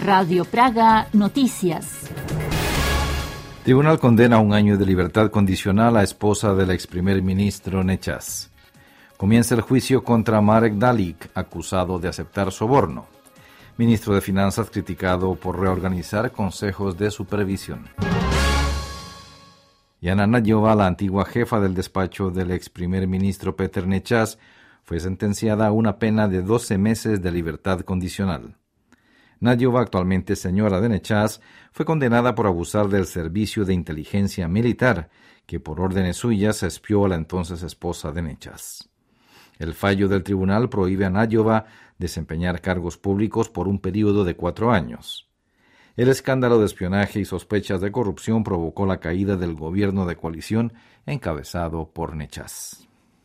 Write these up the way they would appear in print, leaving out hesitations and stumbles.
Radio Praga Noticias. Tribunal condena a 1 año de libertad condicional a esposa del ex primer ministro Nečas. Comienza el juicio contra Marek Dalik, acusado de aceptar soborno. Ministro de Finanzas criticado por reorganizar consejos de supervisión. Jana Nagyová, la antigua jefa del despacho del ex primer ministro Petr Nečas, fue sentenciada a una pena de 12 meses de libertad condicional. Nagyová, actualmente señora de Nečas, fue condenada por abusar del servicio de inteligencia militar, que por órdenes suyas espió a la entonces esposa de Nečas. El fallo del tribunal prohíbe a Nagyová desempeñar cargos públicos por un período de 4 años. El escándalo de espionaje y sospechas de corrupción provocó la caída del gobierno de coalición encabezado por Nečas.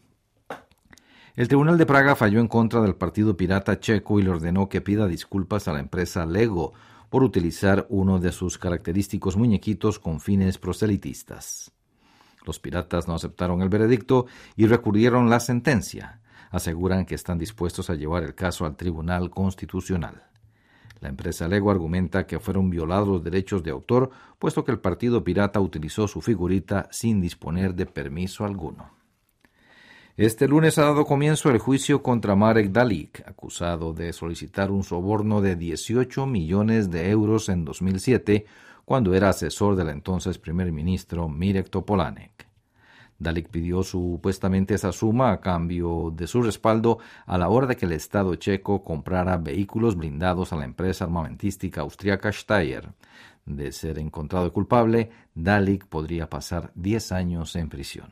El Tribunal de Praga falló en contra del Partido Pirata Checo y le ordenó que pida disculpas a la empresa Lego por utilizar uno de sus característicos muñequitos con fines proselitistas. Los piratas no aceptaron el veredicto y recurrieron la sentencia. Aseguran que están dispuestos a llevar el caso al Tribunal Constitucional. La empresa Lego argumenta que fueron violados los derechos de autor, puesto que el partido pirata utilizó su figurita sin disponer de permiso alguno. Este lunes ha dado comienzo el juicio contra Marek Dalik, acusado de solicitar un soborno de 18 millones de euros en 2007, cuando era asesor del entonces primer ministro Mirek Topolánek. Dalik pidió supuestamente esa suma a cambio de su respaldo a la hora de que el Estado checo comprara vehículos blindados a la empresa armamentística austríaca Steyr. De ser encontrado culpable, Dalik podría pasar 10 años en prisión.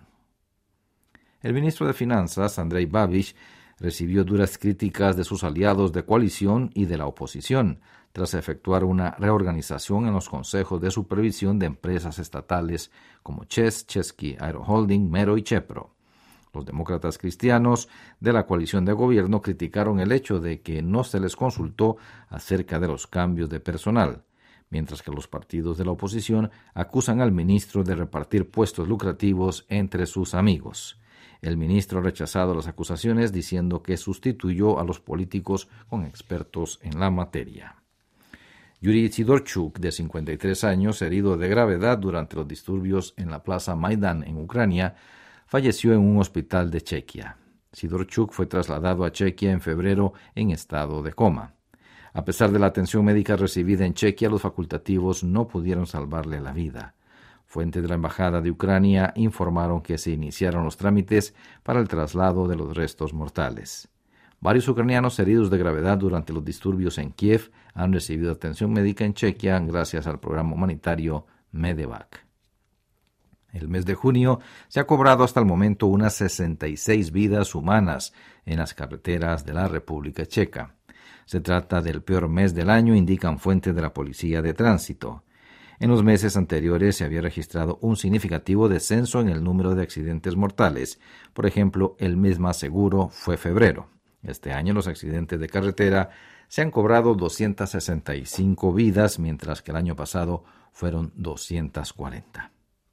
El ministro de Finanzas, Andrej Babiš, recibió duras críticas de sus aliados de coalición y de la oposición, tras efectuar una reorganización en los consejos de supervisión de empresas estatales como ČEZ, Český Aeroholding, Mero y Chepro. Los demócratas cristianos de la coalición de gobierno criticaron el hecho de que no se les consultó acerca de los cambios de personal, mientras que los partidos de la oposición acusan al ministro de repartir puestos lucrativos entre sus amigos. El ministro ha rechazado las acusaciones diciendo que sustituyó a los políticos con expertos en la materia. Yuri Sidorchuk, de 53 años, herido de gravedad durante los disturbios en la plaza Maidán en Ucrania, falleció en un hospital de Chequia. Sidorchuk fue trasladado a Chequia en febrero en estado de coma. A pesar de la atención médica recibida en Chequia, los facultativos no pudieron salvarle la vida. Fuentes de la Embajada de Ucrania informaron que se iniciaron los trámites para el traslado de los restos mortales. Varios ucranianos heridos de gravedad durante los disturbios en Kiev han recibido atención médica en Chequia gracias al programa humanitario Medevac. El mes de junio se ha cobrado hasta el momento unas 66 vidas humanas en las carreteras de la República Checa. Se trata del peor mes del año, indican fuentes de la Policía de Tránsito. En los meses anteriores se había registrado un significativo descenso en el número de accidentes mortales. Por ejemplo, el mes más seguro fue febrero. Este año los accidentes de carretera se han cobrado 265 vidas, mientras que el año pasado fueron 240.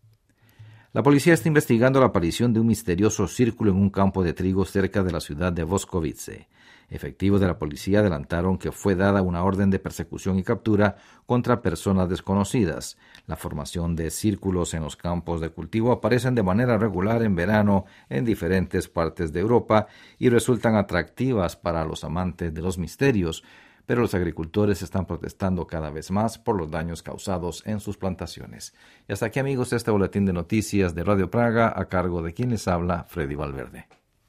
La policía está investigando la aparición de un misterioso círculo en un campo de trigo cerca de la ciudad de Boskovice. Efectivos de la policía adelantaron que fue dada una orden de persecución y captura contra personas desconocidas. La formación de círculos en los campos de cultivo aparecen de manera regular en verano en diferentes partes de Europa y resultan atractivas para los amantes de los misterios, pero los agricultores están protestando cada vez más por los daños causados en sus plantaciones. Y hasta aquí, amigos, este boletín de noticias de Radio Praga a cargo de quien les habla, Freddy Valverde.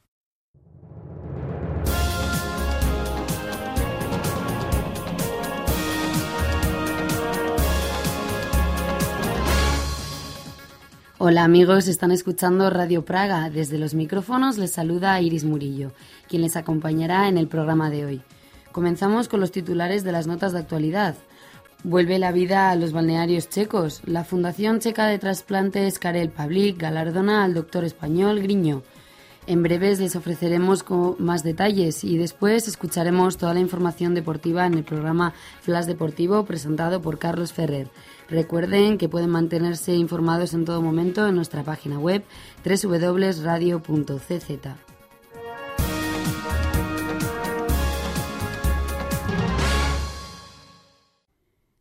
Hola amigos, están escuchando Radio Praga. Desde los micrófonos les saluda Iris Murillo, quien les acompañará en el programa de hoy. Comenzamos con los titulares de las notas de actualidad. Vuelve la vida a los balnearios checos. La Fundación Checa de Trasplantes Karel Pavlík galardona al doctor español Griño. En breves les ofreceremos más detalles y después escucharemos toda la información deportiva en el programa Flash Deportivo presentado por Carlos Ferrer. Recuerden que pueden mantenerse informados en todo momento en nuestra página web www.radio.cz.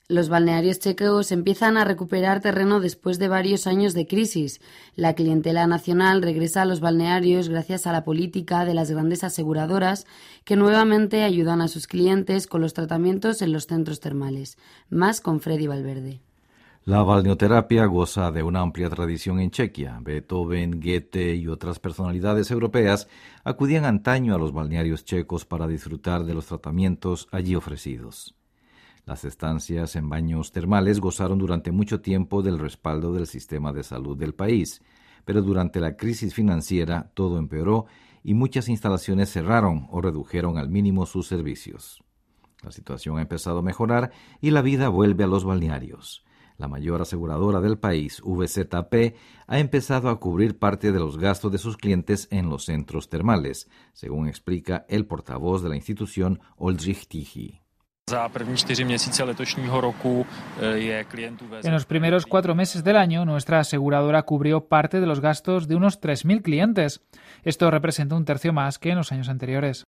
Los balnearios checos empiezan a recuperar terreno después de varios años de crisis. La clientela nacional regresa a los balnearios gracias a la política de las grandes aseguradoras que nuevamente ayudan a sus clientes con los tratamientos en los centros termales. Más con Freddy Valverde. La balneoterapia goza de una amplia tradición en Chequia. Beethoven, Goethe y otras personalidades europeas acudían antaño a los balnearios checos para disfrutar de los tratamientos allí ofrecidos. Las estancias en baños termales gozaron durante mucho tiempo del respaldo del sistema de salud del país, pero durante la crisis financiera todo empeoró y muchas instalaciones cerraron o redujeron al mínimo sus servicios. La situación ha empezado a mejorar y la vida vuelve a los balnearios. La mayor aseguradora del país, VZP, ha empezado a cubrir parte de los gastos de sus clientes en los centros termales, según explica el portavoz de la institución, Oldřich Tichý. En los primeros 4 meses del año, nuestra aseguradora cubrió parte de los gastos de unos 3.000 clientes. Esto representa un tercio más que en los años anteriores.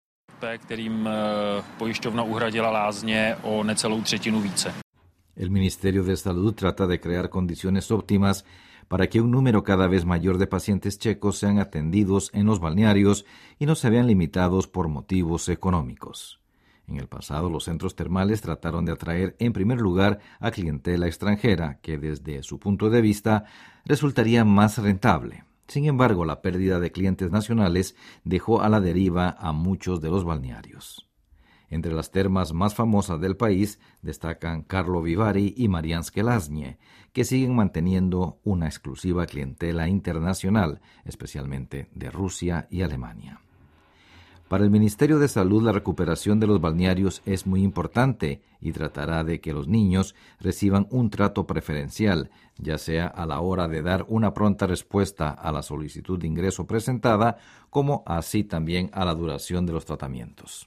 El Ministerio de Salud trata de crear condiciones óptimas para que un número cada vez mayor de pacientes checos sean atendidos en los balnearios y no se vean limitados por motivos económicos. En el pasado, los centros termales trataron de atraer en primer lugar a clientela extranjera, que desde su punto de vista resultaría más rentable. Sin embargo, la pérdida de clientes nacionales dejó a la deriva a muchos de los balnearios. Entre las termas más famosas del país destacan Karlovy Vary y Mariánske Lázně, que siguen manteniendo una exclusiva clientela internacional, especialmente de Rusia y Alemania. Para el Ministerio de Salud, la recuperación de los balnearios es muy importante y tratará de que los niños reciban un trato preferencial, ya sea a la hora de dar una pronta respuesta a la solicitud de ingreso presentada, como así también a la duración de los tratamientos.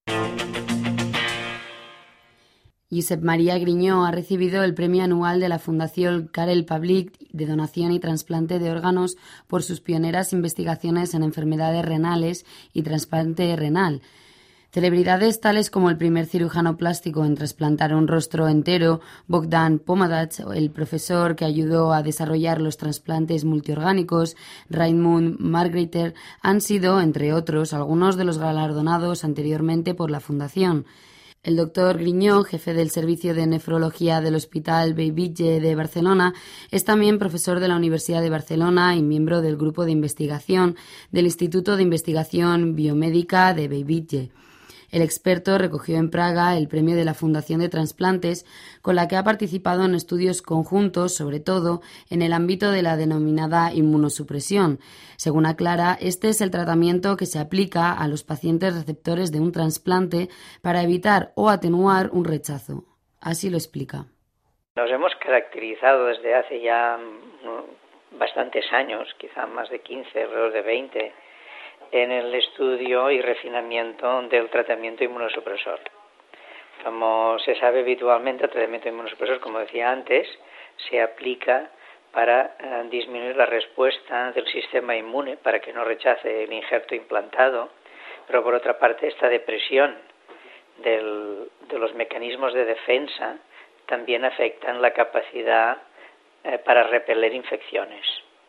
Josep María Griñó ha recibido el premio anual de la Fundación Karel Pavlik de donación y trasplante de órganos por sus pioneras investigaciones en enfermedades renales y trasplante renal. Celebridades tales como el primer cirujano plástico en trasplantar un rostro entero, Bogdan Pomadac, el profesor que ayudó a desarrollar los trasplantes multiorgánicos, Raymond Margreiter, han sido, entre otros, algunos de los galardonados anteriormente por la Fundación. El doctor Griñó, jefe del Servicio de Nefrología del Hospital Bellvitge de Barcelona, es también profesor de la Universidad de Barcelona y miembro del grupo de investigación del Instituto de Investigación Biomédica de Bellvitge. El experto recogió en Praga el premio de la Fundación de Trasplantes, con la que ha participado en estudios conjuntos, sobre todo en el ámbito de la denominada inmunosupresión. Según aclara, este es el tratamiento que se aplica a los pacientes receptores de un trasplante para evitar o atenuar un rechazo. Así lo explica. Nos hemos caracterizado desde hace ya bastantes años, quizá más de 15, alrededor de 20, en el estudio y refinamiento del tratamiento inmunosupresor. Como se sabe habitualmente, el tratamiento inmunosupresor, como decía antes, se aplica para disminuir la respuesta del sistema inmune, para que no rechace el injerto implantado, pero por otra parte esta depresión de los mecanismos de defensa también afectan la capacidad para repeler infecciones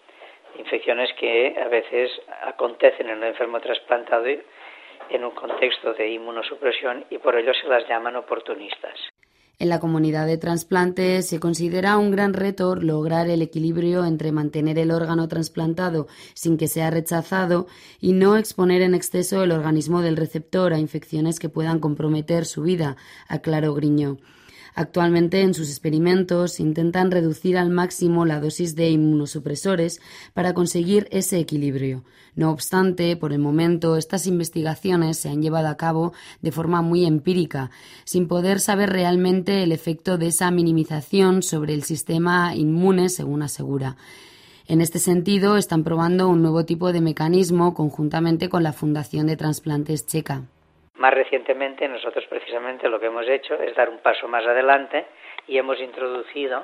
que a veces acontecen en el enfermo trasplantado en un contexto de inmunosupresión y por ello se las llaman oportunistas. En la comunidad de trasplantes se considera un gran reto lograr el equilibrio entre mantener el órgano trasplantado sin que sea rechazado y no exponer en exceso el organismo del receptor a infecciones que puedan comprometer su vida, aclaró Griñó. Actualmente, en sus experimentos, intentan reducir al máximo la dosis de inmunosupresores para conseguir ese equilibrio. No obstante, por el momento, estas investigaciones se han llevado a cabo de forma muy empírica, sin poder saber realmente el efecto de esa minimización sobre el sistema inmune, según asegura. En este sentido, están probando un nuevo tipo de mecanismo conjuntamente con la Fundación de Trasplantes Checa. Más recientemente nosotros precisamente lo que hemos hecho es dar un paso más adelante y hemos introducido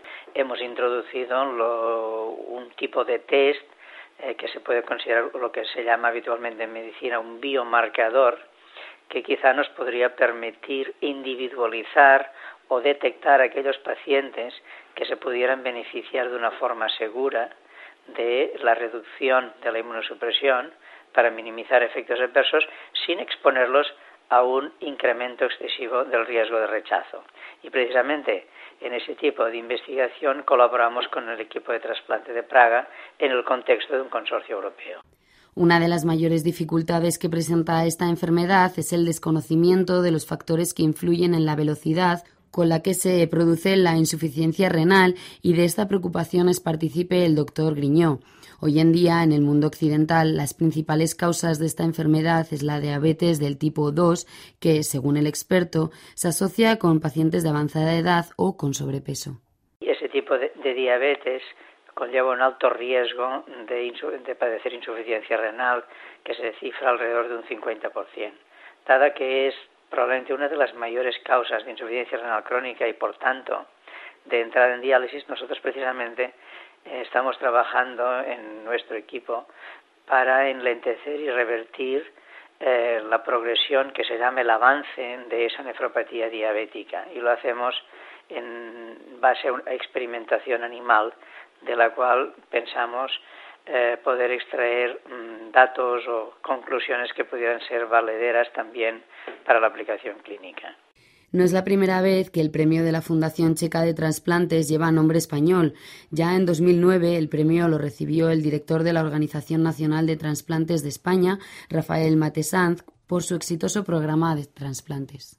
un tipo de test que se puede considerar lo que se llama habitualmente en medicina un biomarcador, que quizá nos podría permitir individualizar o detectar a aquellos pacientes que se pudieran beneficiar de una forma segura de la reducción de la inmunosupresión para minimizar efectos adversos sin exponerlos a un incremento excesivo del riesgo de rechazo. Y precisamente en ese tipo de investigación colaboramos con el equipo de trasplante de Praga en el contexto de un consorcio europeo. Una de las mayores dificultades que presenta esta enfermedad es el desconocimiento de los factores que influyen en la velocidad con la que se produce la insuficiencia renal, y de esta preocupación es partícipe el doctor Griñó. Hoy en día, en el mundo occidental, las principales causas de esta enfermedad es la diabetes del tipo 2, que, según el experto, se asocia con pacientes de avanzada edad o con sobrepeso. Y ese tipo de diabetes conlleva un alto riesgo de padecer insuficiencia renal, que se cifra alrededor de un 50%, dada que es probablemente una de las mayores causas de insuficiencia renal crónica y, por tanto, de entrada en diálisis. Nosotros precisamente estamos trabajando en nuestro equipo para enlentecer y revertir la progresión que se llama el avance de esa nefropatía diabética, y lo hacemos en base a una experimentación animal de la cual pensamos poder extraer datos o conclusiones que pudieran ser valederas también para la aplicación clínica. No es la primera vez que el premio de la Fundación Checa de Trasplantes lleva nombre español. Ya en 2009 el premio lo recibió el director de la Organización Nacional de Trasplantes de España, Rafael Matesanz, por su exitoso programa de trasplantes.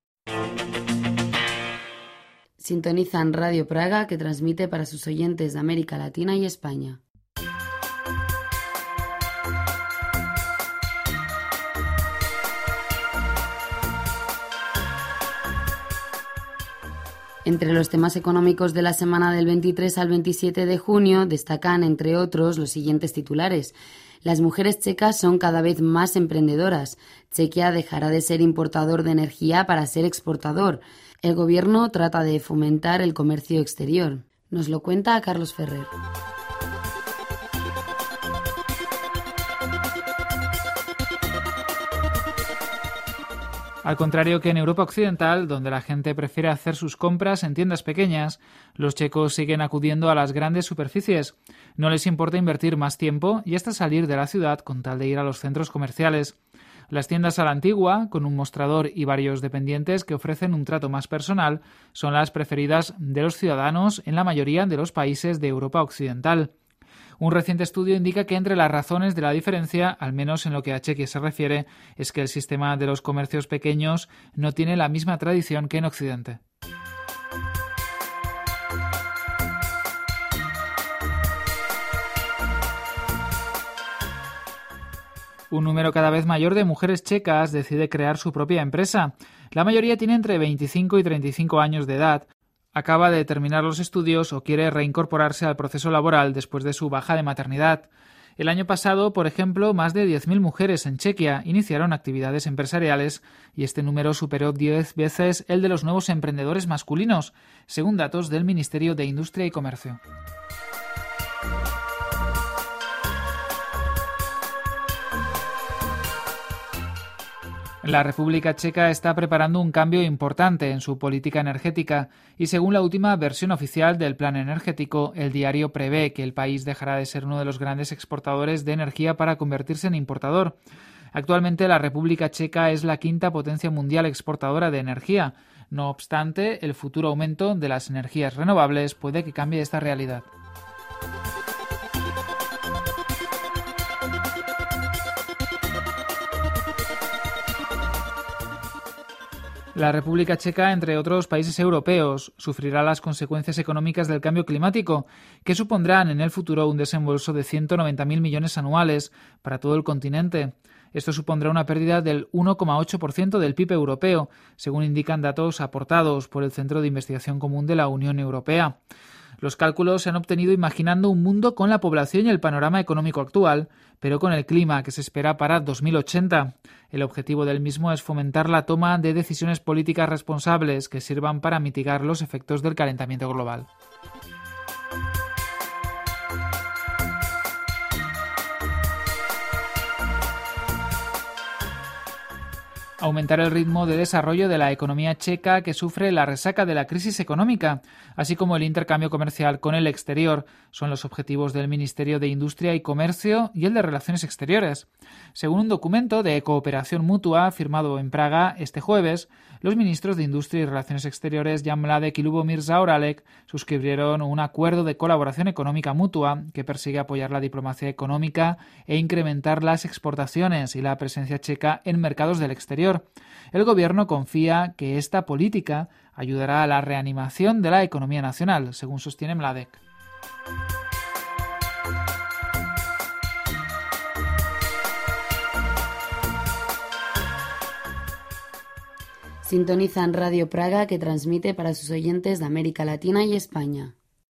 Sintonizan Radio Praga, que transmite para sus oyentes de América Latina y España. Entre los temas económicos de la semana del 23 al 27 de junio destacan, entre otros, los siguientes titulares. Las mujeres checas son cada vez más emprendedoras. Chequia dejará de ser importador de energía para ser exportador. El gobierno trata de fomentar el comercio exterior. Nos lo cuenta Carlos Ferrer. Al contrario que en Europa Occidental, donde la gente prefiere hacer sus compras en tiendas pequeñas, los checos siguen acudiendo a las grandes superficies. No les importa invertir más tiempo y hasta salir de la ciudad con tal de ir a los centros comerciales. Las tiendas a la antigua, con un mostrador y varios dependientes que ofrecen un trato más personal, son las preferidas de los ciudadanos en la mayoría de los países de Europa Occidental. Un reciente estudio indica que entre las razones de la diferencia, al menos en lo que a Chequia se refiere, es que el sistema de los comercios pequeños no tiene la misma tradición que en Occidente. Un número cada vez mayor de mujeres checas decide crear su propia empresa. La mayoría tiene entre 25 y 35 años de edad, acaba de terminar los estudios o quiere reincorporarse al proceso laboral después de su baja de maternidad. El año pasado, por ejemplo, más de 10.000 mujeres en Chequia iniciaron actividades empresariales y este número superó 10 veces el de los nuevos emprendedores masculinos, según datos del Ministerio de Industria y Comercio. La República Checa está preparando un cambio importante en su política energética y, según la última versión oficial del plan energético, el diario prevé que el país dejará de ser uno de los grandes exportadores de energía para convertirse en importador. Actualmente, la República Checa es la quinta potencia mundial exportadora de energía. No obstante, el futuro aumento de las energías renovables puede que cambie esta realidad. La República Checa, entre otros países europeos, sufrirá las consecuencias económicas del cambio climático, que supondrán en el futuro un desembolso de 190.000 millones anuales para todo el continente. Esto supondrá una pérdida del 1,8% del PIB europeo, según indican datos aportados por el Centro de Investigación Común de la Unión Europea. Los cálculos se han obtenido imaginando un mundo con la población y el panorama económico actual, pero con el clima que se espera para 2080. El objetivo del mismo es fomentar la toma de decisiones políticas responsables que sirvan para mitigar los efectos del calentamiento global. Aumentar el ritmo de desarrollo de la economía checa, que sufre la resaca de la crisis económica, así como el intercambio comercial con el exterior, son los objetivos del Ministerio de Industria y Comercio y el de Relaciones Exteriores. Según un documento de cooperación mutua firmado en Praga este jueves, los ministros de Industria y Relaciones Exteriores Jan Mládek y Lubomír Zaorálek suscribieron un acuerdo de colaboración económica mutua que persigue apoyar la diplomacia económica e incrementar las exportaciones y la presencia checa en mercados del exterior. El gobierno confía que esta política ayudará a la reanimación de la economía nacional, según sostiene Mládek. Sintonizan Radio Praga, que transmite para sus oyentes de América Latina y España.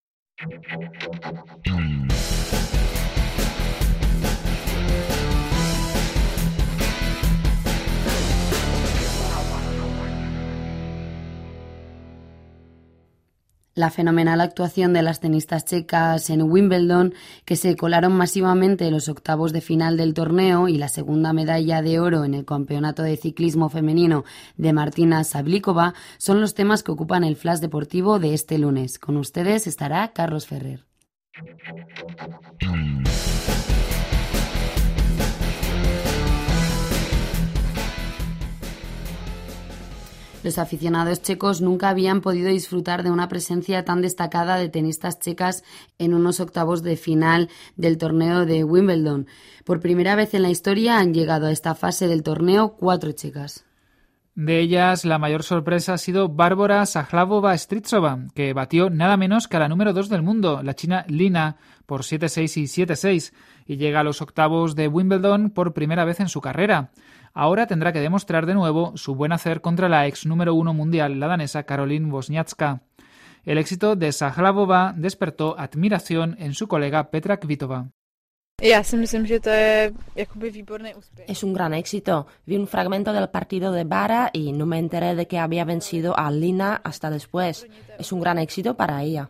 La fenomenal actuación de las tenistas checas en Wimbledon, que se colaron masivamente en los octavos de final del torneo, y la segunda medalla de oro en el campeonato de ciclismo femenino de Martina Sablikova, son los temas que ocupan el flash deportivo de este lunes. Con ustedes estará Carlos Ferrer. Los aficionados checos nunca habían podido disfrutar de una presencia tan destacada de tenistas checas en unos octavos de final del torneo de Wimbledon. Por primera vez en la historia han llegado a esta fase del torneo 4 checas. De ellas, la mayor sorpresa ha sido Bárbara Sajlavova-Strízova, que batió nada menos que a la número 2 del mundo, la china Lina, por 7-6 y 7-6, y llega a los octavos de Wimbledon por primera vez en su carrera. Ahora tendrá que demostrar de nuevo su buen hacer contra la ex número 1 mundial, la danesa Caroline Wozniacka. El éxito de Sajlavova despertó admiración en su colega Petra Kvitova. Es un gran éxito. Vi un fragmento del partido de Bara y no me enteré de que había vencido a Lina hasta después. Es un gran éxito para ella.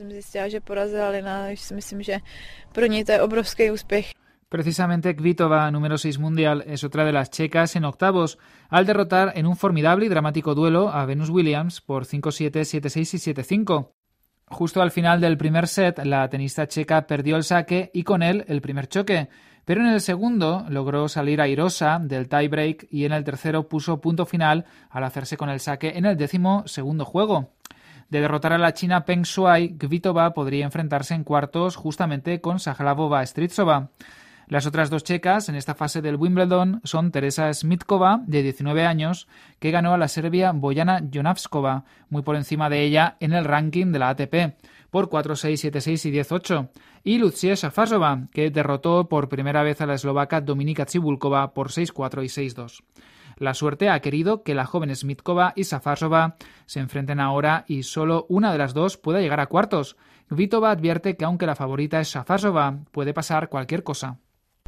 Precisamente Kvitova, número 6 mundial, es otra de las checas en octavos, al derrotar en un formidable y dramático duelo a Venus Williams por 5-7, 7-6 y 7-5. Justo al final del primer set, la tenista checa perdió el saque y con él el primer choque, pero en el segundo logró salir airosa del tiebreak y en el tercero puso punto final al hacerse con el saque en el 12º juego. De derrotar a la china Peng Shuai, Kvitova podría enfrentarse en cuartos justamente con Sajlavova-Strízova. Las otras dos checas en esta fase del Wimbledon son Teresa Smitkova, de 19 años, que ganó a la serbia Bojana Jonavskova, muy por encima de ella en el ranking de la ATP, por 4-6, 7-6 y 10-8, y Lucia Šafářová, que derrotó por primera vez a la eslovaca Dominika Cibulková por 6-4 y 6-2. La suerte ha querido que la joven Smitkova y Šafářová se enfrenten ahora y solo una de las dos pueda llegar a cuartos. Kvitova advierte que aunque la favorita es Šafářová, puede pasar cualquier cosa.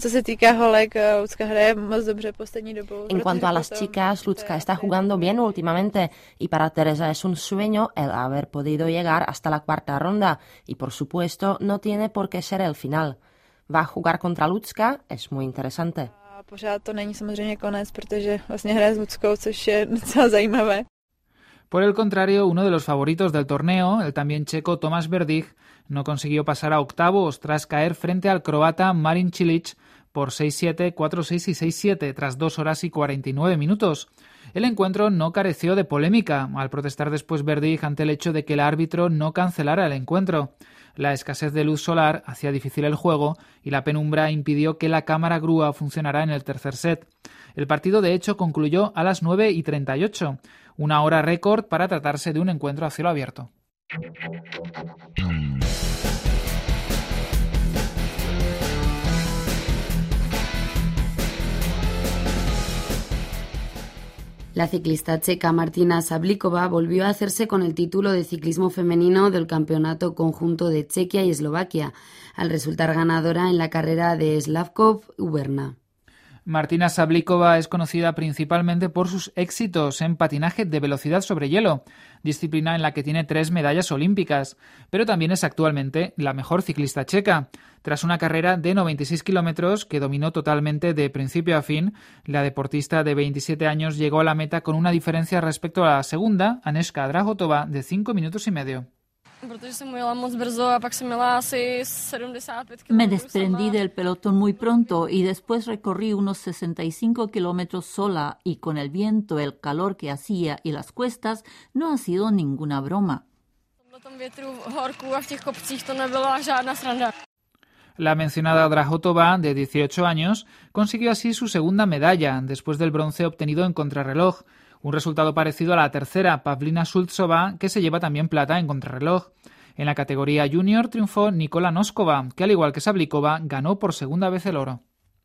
En cuanto a las chicas, Lucka está jugando bien últimamente y para Teresa es un sueño el haber podido llegar hasta la cuarta ronda y por supuesto no tiene por qué ser el final. Va a jugar contra Lucka, es muy interesante. Por el contrario, uno de los favoritos del torneo, el también checo Tomáš Berdych, no consiguió pasar a octavos tras caer frente al croata Marin Cilic por 6-7, 4-6 y 6-7 tras 2 horas y 49 minutos. El encuentro no careció de polémica, al protestar después Berdych ante el hecho de que el árbitro no cancelara el encuentro. La escasez de luz solar hacía difícil el juego y la penumbra impidió que la cámara grúa funcionara en el tercer set. El partido, de hecho, concluyó a las 9:38, una hora récord para tratarse de un encuentro a cielo abierto. La ciclista checa Martina Sablikova volvió a hacerse con el título de ciclismo femenino del campeonato conjunto de Chequia y Eslovaquia, al resultar ganadora en la carrera de Slavkov-Uberna. Martina Sablikova es conocida principalmente por sus éxitos en patinaje de velocidad sobre hielo, disciplina en la que tiene 3 medallas olímpicas, pero también es actualmente la mejor ciclista checa. Tras una carrera de 96 kilómetros que dominó totalmente de principio a fin, la deportista de 27 años llegó a la meta con una diferencia respecto a la segunda, Anežka Drahotová, de 5 minutos y medio. Me desprendí del pelotón muy pronto y después recorrí unos 65 kilómetros sola y con el viento, el calor que hacía y las cuestas no ha sido ninguna broma. La mencionada Drahotová, de 18 años, consiguió así su segunda medalla, después del bronce obtenido en contrarreloj, un resultado parecido a la tercera, Pavlina Šulcová, que se lleva también plata en contrarreloj. En la categoría junior triunfó Nikola Noskova, que al igual que Sablikova ganó por segunda vez el oro.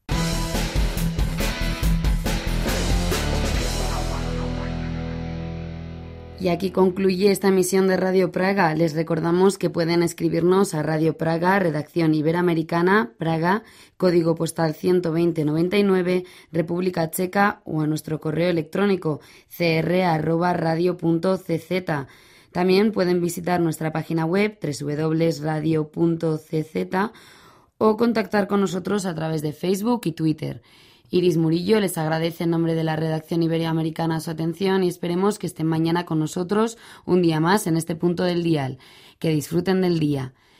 Y aquí concluye esta emisión de Radio Praga. Les recordamos que pueden escribirnos a Radio Praga, redacción Iberoamericana, Praga, código postal 12099, República Checa, o a nuestro correo electrónico cr@radio.cz. También pueden visitar nuestra página web www.radio.cz o contactar con nosotros a través de Facebook y Twitter. Iris Murillo les agradece en nombre de la redacción iberoamericana su atención y esperemos que estén mañana con nosotros un día más en este punto del dial. Que disfruten del día.